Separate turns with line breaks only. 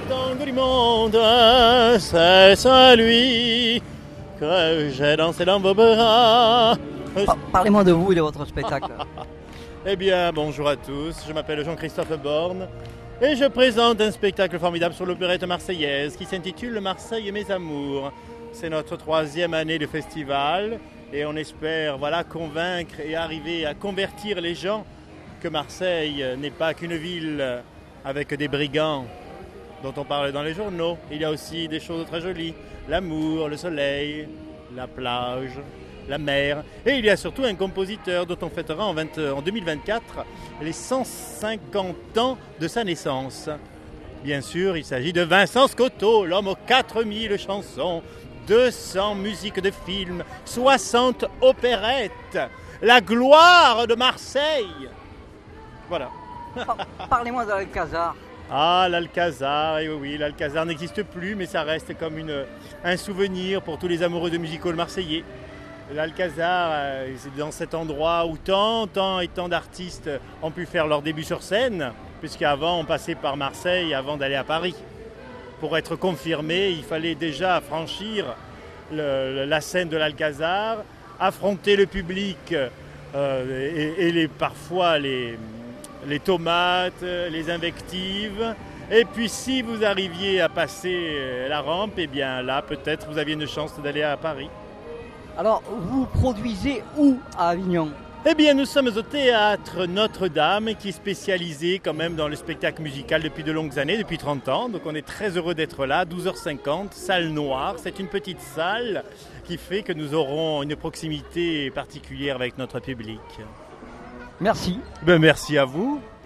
tango du monde, c'est celui que j'ai dansé dans vos bras.
Parlez-moi de vous et de votre spectacle.
Eh bien, bonjour à tous, je m'appelle Jean-Christophe Borne et je présente un spectacle formidable sur l'opérette marseillaise qui s'intitule Marseille mes amours. C'est notre 3e année de festival et on espère convaincre et arriver à convertir les gens que Marseille n'est pas qu'une ville avec des brigands dont on parle dans les journaux. Il y a aussi des choses très jolies, l'amour, le soleil, la plage, la mer. Et il y a surtout un compositeur dont on fêtera en 2024 les 150 ans de sa naissance. Bien sûr, il s'agit de Vincent Scotto, l'homme aux 4000 chansons, 200 musiques de films, 60 opérettes, la gloire de Marseille. Voilà.
Parlez-moi d'Alcazar.
Ah, l'Alcazar, et oui, l'Alcazar n'existe plus, mais ça reste comme un souvenir pour tous les amoureux de music hall marseillais. L'Alcazar, c'est dans cet endroit où tant d'artistes ont pu faire leur début sur scène, puisqu'avant on passait par Marseille avant d'aller à Paris. Pour être confirmé, il fallait déjà franchir la scène de l'Alcazar, affronter le public et parfois les tomates, les invectives. Et puis si vous arriviez à passer la rampe, eh bien là peut-être vous aviez une chance d'aller à Paris.
Alors, vous produisez où à Avignon ?
Eh bien, nous sommes au théâtre Notre-Dame, qui est spécialisé quand même dans le spectacle musical depuis de longues années, depuis 30 ans. Donc on est très heureux d'être là, 12h50, salle noire. C'est une petite salle qui fait que nous aurons une proximité particulière avec notre public.
Merci.
Merci à vous.